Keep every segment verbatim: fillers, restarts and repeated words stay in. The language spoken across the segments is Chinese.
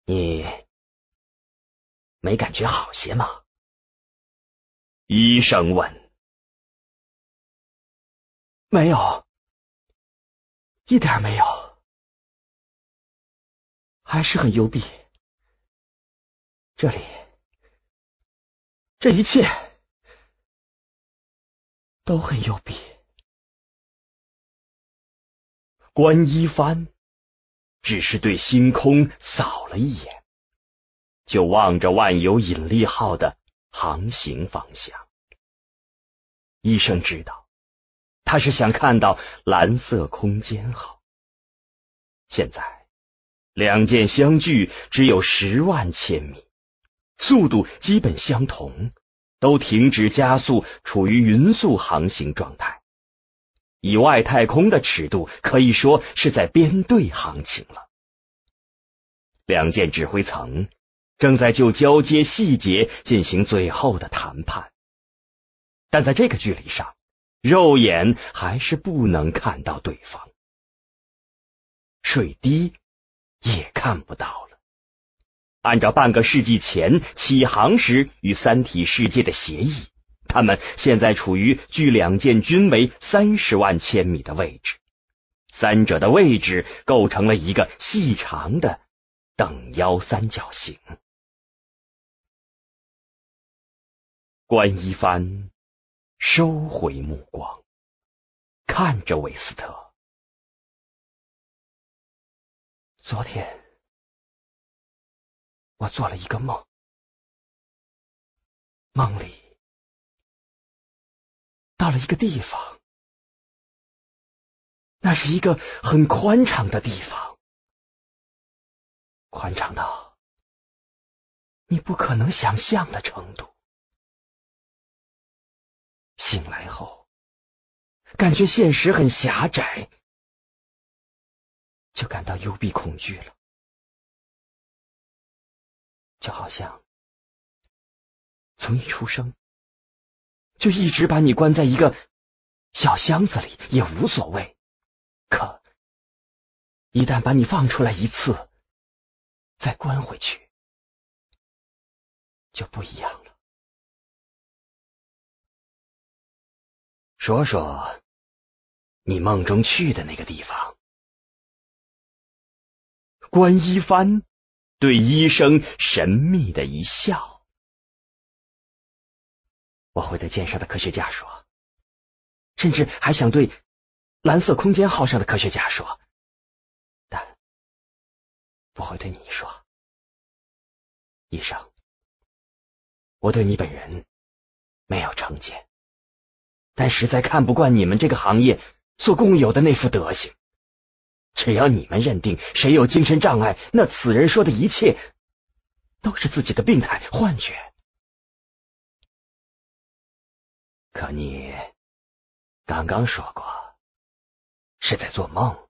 你没感觉好些吗？ 医生问。 没有，一点没有，还是很幽闭。这里，这一切都很幽闭。 关一帆只是对星空扫了一眼，就望着万有引力号的航行方向。医生知道，他是想看到蓝色空间号。现在两舰相距只有十万千米，速度基本相同，都停止加速，处于匀速航行状态。以外太空的尺度，可以说是在编队航行了。两舰指挥层正在就交接细节进行最后的谈判，但在这个距离上，肉眼还是不能看到对方，水滴也看不到了。按照半个世纪前起航时与三体世界的协议，他们现在处于距两舰均为三十万千米的位置，三者的位置构成了一个细长的等腰三角形。关一帆收回目光，看着韦斯特。 昨天我做了一个梦，梦里到了一个地方，那是一个很宽敞的地方，宽敞到你不可能想象的程度。醒来后，感觉现实很狭窄，就感到幽闭恐惧了，就好像从一出生就一直把你关在一个小箱子里也无所谓，可一旦把你放出来一次，再关回去，就不一样了。 说说你梦中去的那个地方。关一帆对医生神秘的一笑。 我会对舰上的科学家说，甚至还想对蓝色空间号上的科学家说，但不会对你说。医生，我对你本人没有成见，但实在看不惯你们这个行业所共有的那副德行。只要你们认定谁有精神障碍，那此人说的一切都是自己的病态幻觉。 可你刚刚说过是在做梦。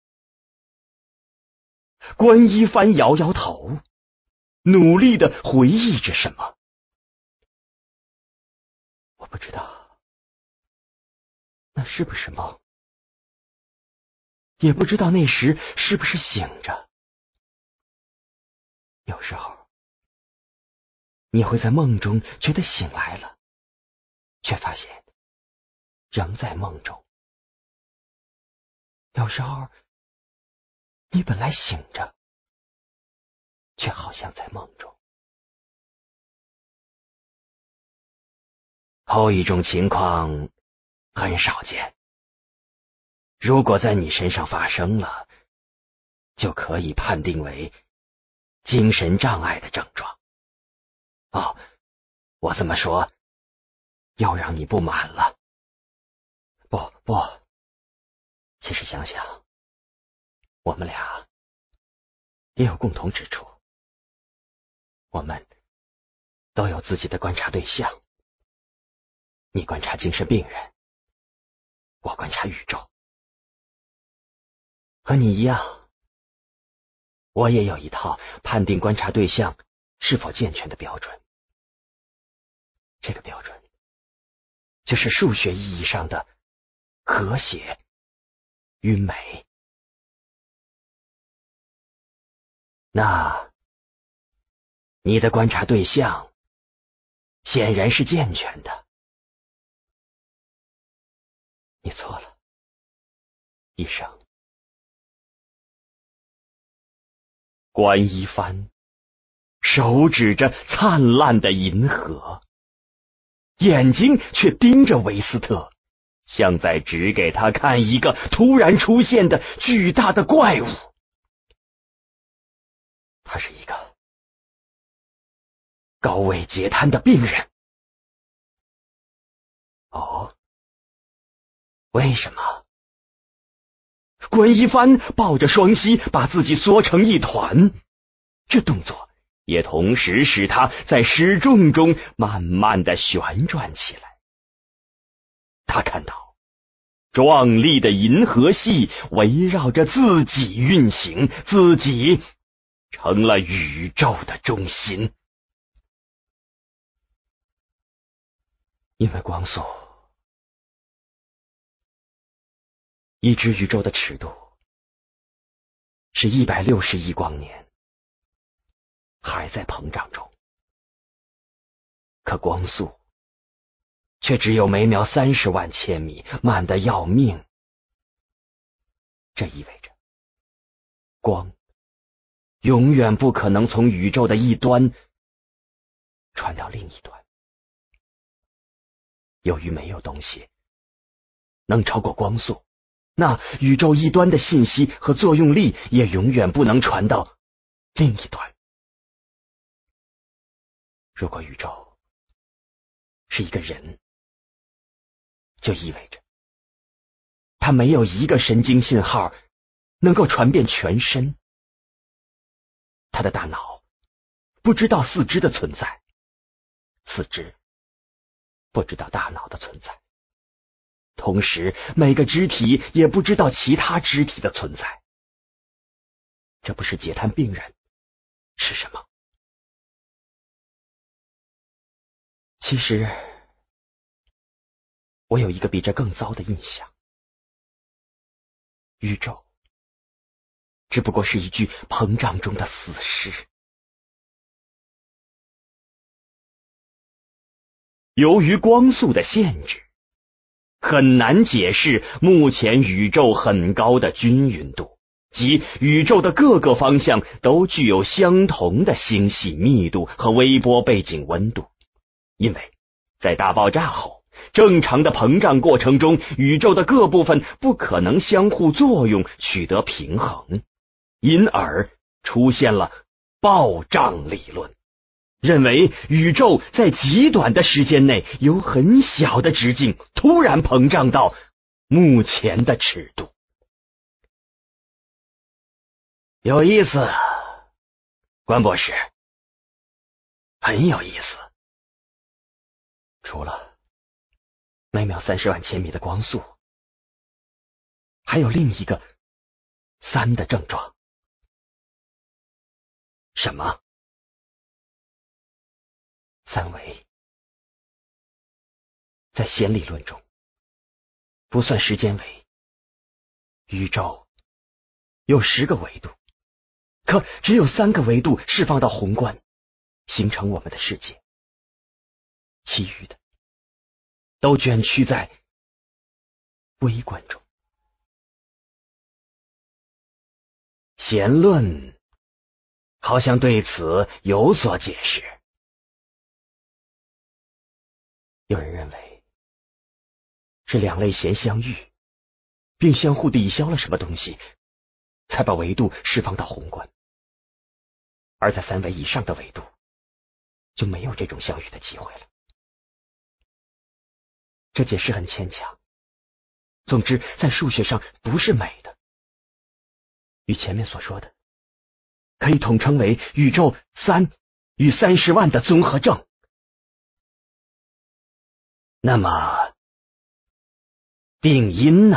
关一帆摇摇头，努力的回忆着什么。我不知道那是不是梦，也不知道那时是不是醒着。有时候你会在梦中觉得醒来了，却发现仍在梦中。有时候你本来醒着，却好像在梦中。 后一种情况很少见，如果在你身上发生了，就可以判定为精神障碍的症状。哦，我这么说又让你不满了。 不不，其实想想，我们俩也有共同之处，我们都有自己的观察对象。你观察精神病人，我观察宇宙。和你一样，我也有一套判定观察对象是否健全的标准。这个标准就是数学意义上的和谐与美。 那你的观察对象显然是健全的。你错了，医生。 关一帆手指着灿烂的银河，眼睛却盯着维斯特，像在指给他看一个突然出现的巨大的怪物。 他是一个高位截瘫的病人。哦，为什么？ 关一帆抱着双膝，把自己缩成一团，这动作也同时使他在失重中慢慢的旋转起来。他看到壮丽的银河系围绕着自己运行，自己成了宇宙的中心。 因为光速，已知宇宙的尺度是一百六十亿光年，还在膨胀中。可光速却只有每秒三十万千米，慢得要命。这意味着光永远不可能从宇宙的一端传到另一端。由于没有东西能超过光速，那宇宙一端的信息和作用力也永远不能传到另一端。如果宇宙是一个人，就意味着他没有一个神经信号能够传遍全身。他的大脑不知道四肢的存在，四肢不知道大脑的存在，同时每个肢体也不知道其他肢体的存在。这不是截瘫病人是什么？其实我有一个比这更糟的印象，宇宙只不过是一具膨胀中的死尸。 由于光速的限制，很难解释目前宇宙很高的均匀度，即宇宙的各个方向都具有相同的星系密度和微波背景温度。因为在大爆炸后，正常的膨胀过程中，宇宙的各部分不可能相互作用取得平衡，因而出现了暴胀理论，认为宇宙在极短的时间内由很小的直径突然膨胀到目前的尺度。 有意思，关博士，很有意思。除了每秒三十万千米的光速，还有另一个三的症状。什么？三维。在弦理论中，不算时间维，宇宙有十个维度，可只有三个维度释放到宏观，形成我们的世界，其余的都卷曲在微观中。弦论好像对此有所解释。有人认为是两类弦相遇，并相互抵消了什么东西，才把维度释放到宏观，而在三维以上的维度就没有这种相遇的机会了。这解释很牵强，总之在数学上不是美的，与前面所说的可以统称为宇宙三与三十万的综合症。那么病因呢？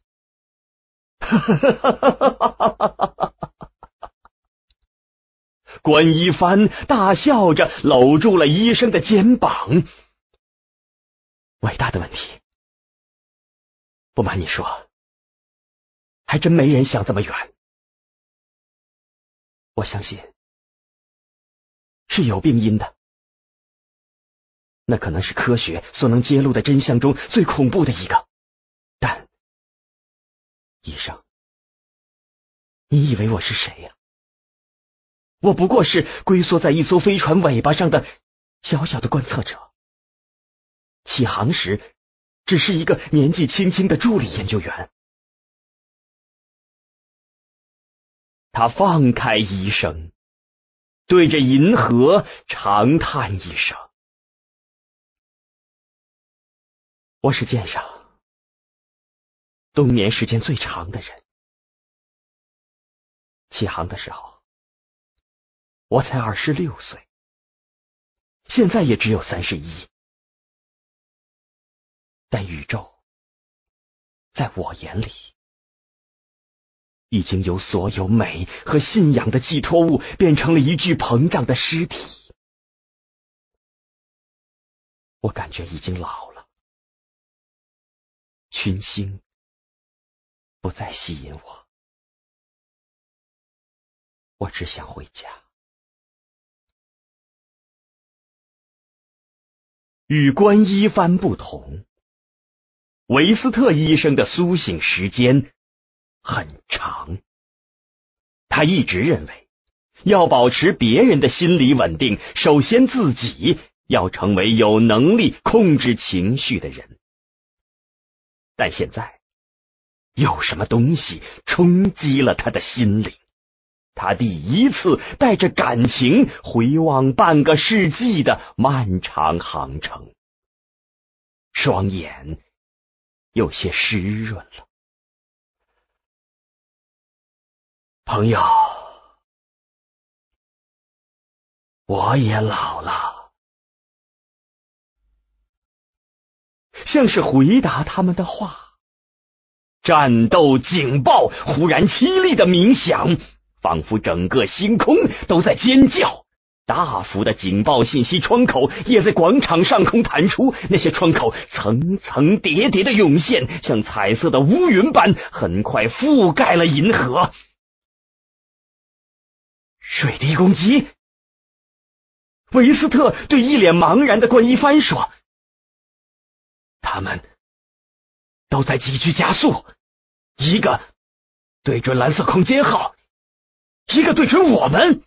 关一帆大笑着搂住了医生的肩膀。 伟大的问题，不瞒你说，还真没人想这么远。我相信是有病因的。那可能是科学所能揭露的真相中最恐怖的一个。但，医生，你以为我是谁呀？我不过是龟缩在一艘飞船尾巴上的小小的观测者。起航时，只是一个年纪轻轻的助理研究员。 他放开医生，对着银河长叹一声。 我是舰上冬眠时间最长的人。起航的时候，我才二十六岁，现在也只有三十一。但宇宙，在我眼里，已经由所有美和信仰的寄托物变成了一具膨胀的尸体。我感觉已经老了，群星不再吸引我，我只想回家。 与关一帆不同，维斯特医生的苏醒时间很长。他一直认为，要保持别人的心理稳定，首先自己要成为有能力控制情绪的人。但现在，有什么东西冲击了他的心灵？他第一次带着感情回望半个世纪的漫长航程，双眼有些湿润了。 朋友，我也老了。 像是回答他们的话，战斗警报忽然凄厉的鸣响，仿佛整个星空都在尖叫。大幅的警报信息窗口也在广场上空弹出，那些窗口层层叠叠的涌现，像彩色的乌云般，很快覆盖了银河。 水滴攻击！ 维斯特对一脸茫然的关一帆说：“ 他们都在急剧加速，一个对准蓝色空间号，一个对准我们。”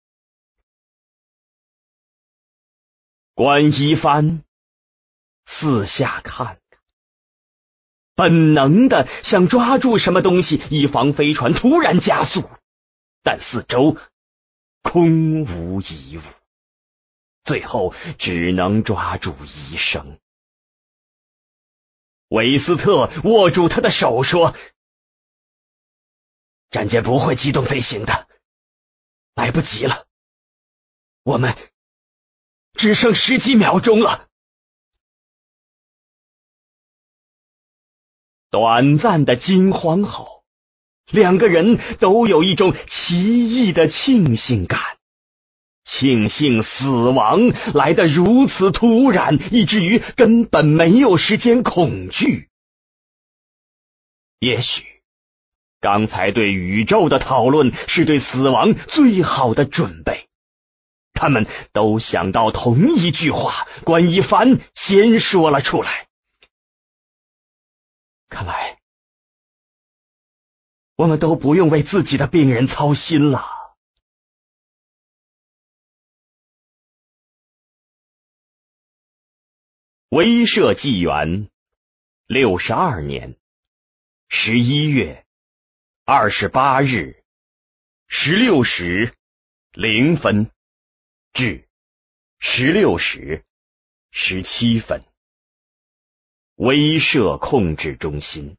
关一帆四下看看，本能的想抓住什么东西，以防飞船突然加速，但四周空无一物，最后只能抓住医生。韦斯特握住他的手说：“ 战舰不会机动飞行的，来不及了，我们只剩十几秒钟了。” 短暂的惊慌后，两个人都有一种奇异的庆幸感，庆幸死亡来得如此突然，以至于根本没有时间恐惧。也许刚才对宇宙的讨论是对死亡最好的准备。他们都想到同一句话，关一帆先说了出来：“ 看来我们都不用为自己的病人操心了。” 威慑纪元六十二年十一月二十八日十六时零分至十六时十七分，威慑控制中心。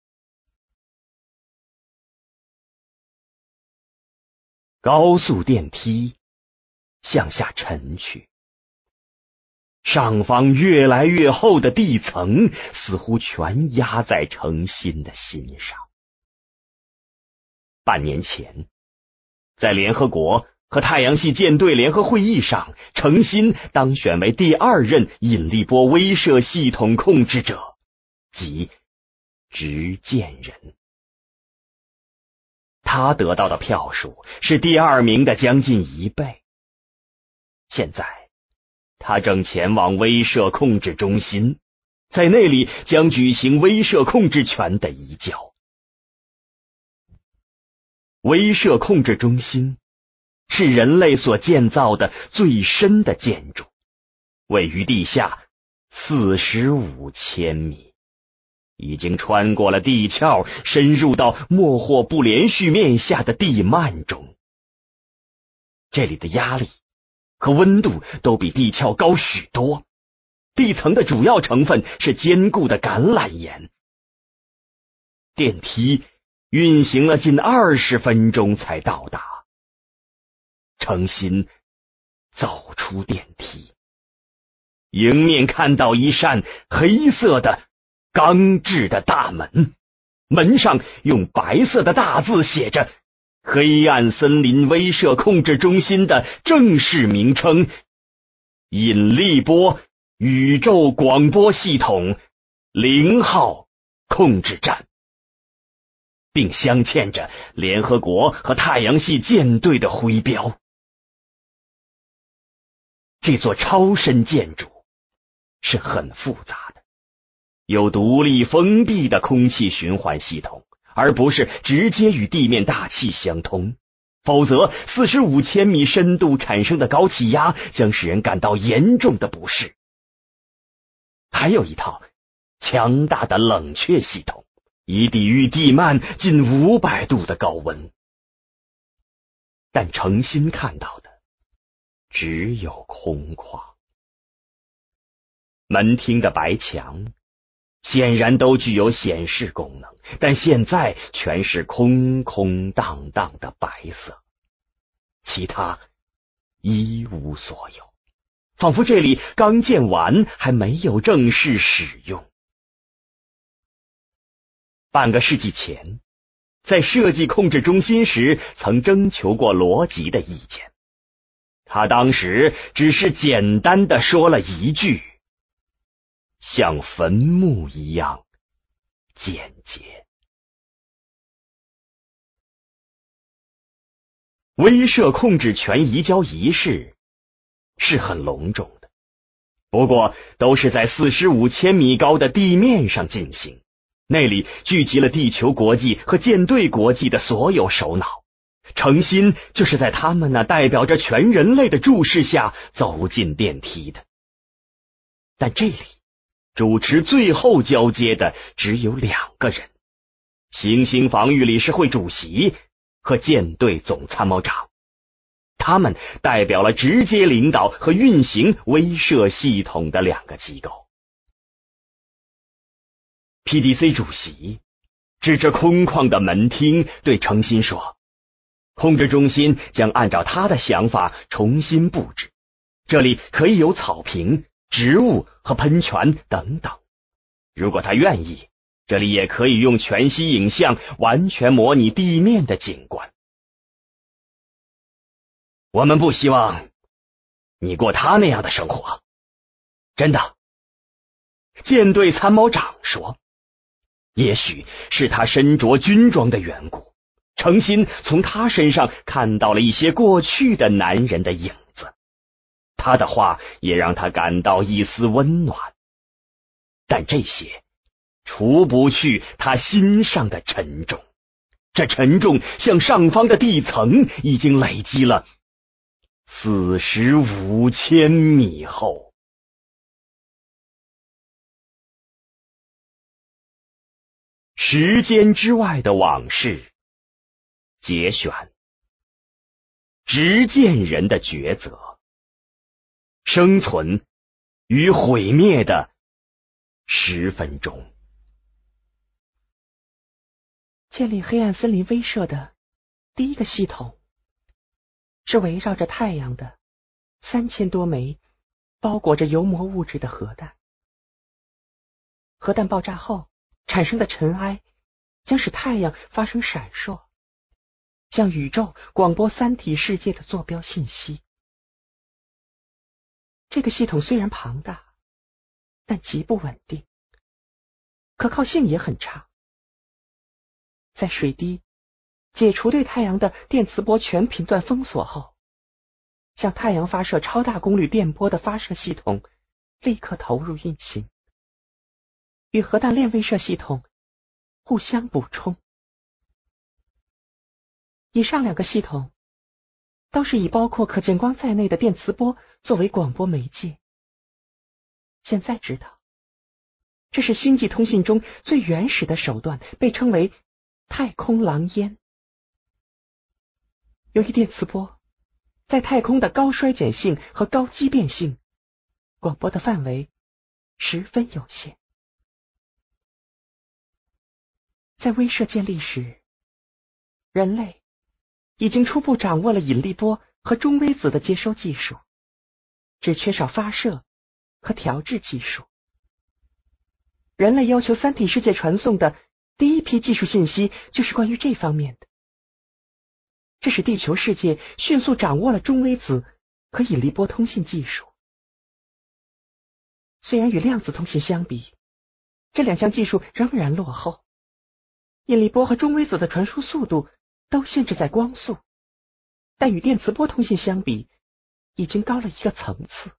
高速电梯向下沉去，上方越来越厚的地层似乎全压在程心的心上。半年前，在联合国和太阳系舰队联合会议上，程心当选为第二任引力波威慑系统控制者，即执剑人。他得到的票数是第二名的将近一倍。 现在他正前往威慑控制中心，在那里将举行威慑控制权的移交。威慑控制中心是人类所建造的最深的建筑，位于地下四十五千米，已经穿过了地壳，深入到莫霍不连续面下的地幔中。这里的压力和温度都比地壳高许多，地层的主要成分是坚固的橄榄岩。电梯运行了近二十分钟才到达。程心走出电梯，迎面看到一扇黑色的钢制的大门，门上用白色的大字写着黑暗森林威慑控制中心的正式名称——引力波宇宙广播系统零号控制站，并镶嵌着联合国和太阳系舰队的徽标。这座超深建筑是很复杂的，有独立封闭的空气循环系统，而不是直接与地面大气相通，否则四十五千米深度产生的高气压将使人感到严重的不适。还有一套强大的冷却系统，以抵御地幔近五百度的高温。但程心看到的只有空旷。门厅的白墙显然都具有显示功能，但现在全是空空荡荡的白色，其他一无所有，仿佛这里刚建完，还没有正式使用。半个世纪前，在设计控制中心时曾征求过罗辑的意见，他当时只是简单的说了一句：像坟墓一样简洁。威慑控制权移交仪式是很隆重的，不过都是在四十五千米高的地面上进行，那里聚集了地球国际和舰队国际的所有首脑。程心就是在他们那代表着全人类的注视下走进电梯的。但这里主持最后交接的只有两个人，行星防御理事会主席和舰队总参谋长，他们代表了直接领导和运行威慑系统的两个机构。P D C 主席指着空旷的门厅对程心说，控制中心将按照他的想法重新布置，这里可以有草坪、植物和喷泉等等。如果他愿意，这里也可以用全息影像完全模拟地面的景观。我们不希望你过他那样的生活，真的。舰队参谋长说，也许是他身着军装的缘故，程心从他身上看到了一些过去的男人的影子。他的话也让他感到一丝温暖，但这些除不去他心上的沉重，这沉重向上方的地层已经累积了四十五千米厚。时间之外的往事节选，执剑人的抉择，生存与毁灭的十分钟。 建立黑暗森林威慑的第一个系统是围绕着太阳的三千多枚包裹着油膜物质的核弹。核弹爆炸后产生的尘埃将使太阳发生闪烁，向宇宙广播三体世界的坐标信息。这个系统虽然庞大，但极不稳定，可靠性也很差。在水滴解除对太阳的电磁波全频段封锁后， 向太阳发射超大功率电波的发射系统立刻投入运行，与核弹链威慑系统互相补充。以上两个系统都是以包括可见光在内的电磁波作为广播媒介。现在知道，这是星际通信中最原始的手段，被称为太空狼烟。由于电磁波在太空的高衰减性和高畸变性，广播的范围十分有限。在威慑建立时，人类已经初步掌握了引力波和中微子的接收技术，只缺少发射和调制技术。人类要求三体世界传送的第一批技术信息就是关于这方面的。这使地球世界迅速掌握了中微子和引力波通信技术。虽然与量子通信相比，这两项技术仍然落后，引力波和中微子的传输速度都限制在光速，但与电磁波通信相比，已经高了一个层次。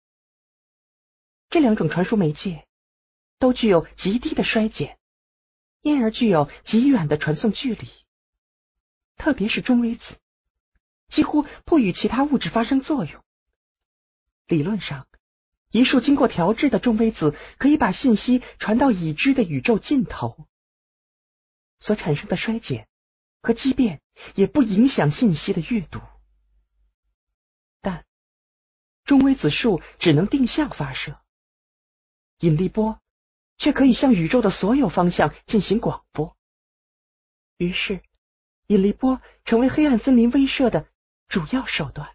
这两种传输媒介都具有极低的衰减，因而具有极远的传送距离。特别是中微子，几乎不与其他物质发生作用。理论上，一束经过调制的中微子可以把信息传到已知的宇宙尽头，所产生的衰减和畸变也不影响信息的阅读。但中微子束只能定向发射，引力波却可以向宇宙的所有方向进行广播。于是引力波成为黑暗森林威慑的主要手段。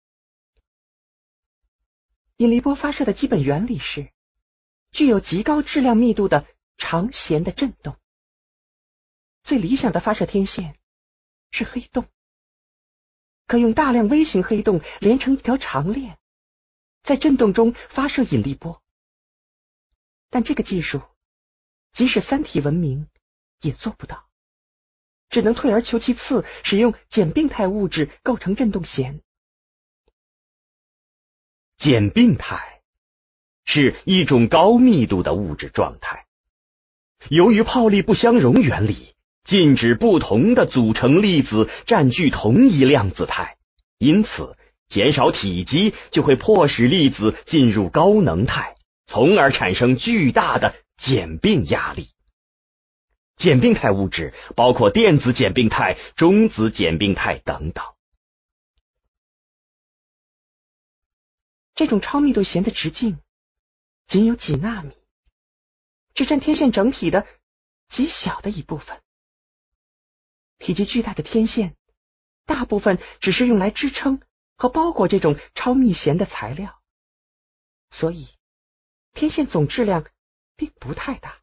引力波发射的基本原理是具有极高质量密度的长弦的振动。最理想的发射天线是黑洞，可用大量微型黑洞连成一条长链，在振动中发射引力波。但这个技术即使三体文明也做不到，只能退而求其次，使用简并态物质构成振动弦。 简并态是一种高密度的物质状态，由于泡粒不相容原理，禁止不同的组成粒子占据同一量子态，因此减少体积就会迫使粒子进入高能态，从而产生巨大的简并压力。简并态物质包括电子简并态、中子简并态等等。 这种超密度弦的直径仅有几纳米，只占天线整体的极小的一部分。体积巨大的天线大部分只是用来支撑和包裹这种超密弦的材料，所以天线总质量并不太大。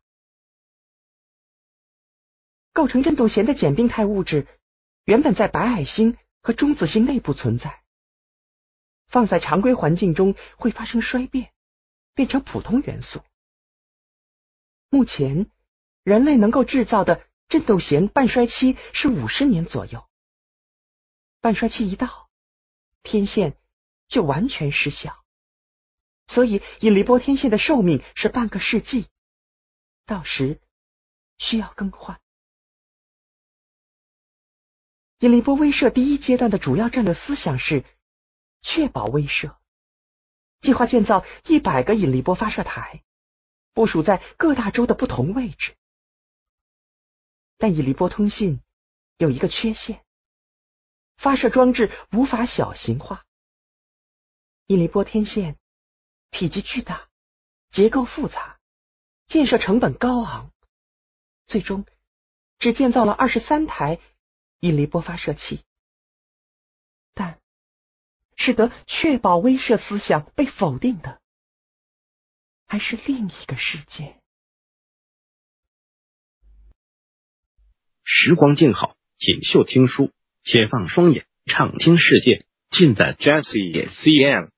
构成振动弦的简并态物质原本在白矮星和中子星内部存在，放在常规环境中会发生衰变，变成普通元素。目前人类能够制造的振动弦半衰期是五十年左右，半衰期一到，天线就完全失效，所以引力波天线的寿命是半个世纪，到时需要更换。引力波威慑第一阶段的主要战略思想是确保威慑，计划建造一百个引力波发射台，部署在各大洲的不同位置。但引力波通信有一个缺陷，发射装置无法小型化。引力波天线体积巨大，结构复杂，建设成本高昂，最终只建造了二十三台引力波发射器。但使得确保威慑思想被否定的，还是另一个世界。 时光静好，锦绣听书，且放双眼，畅听世界，尽在 Jazzy C M。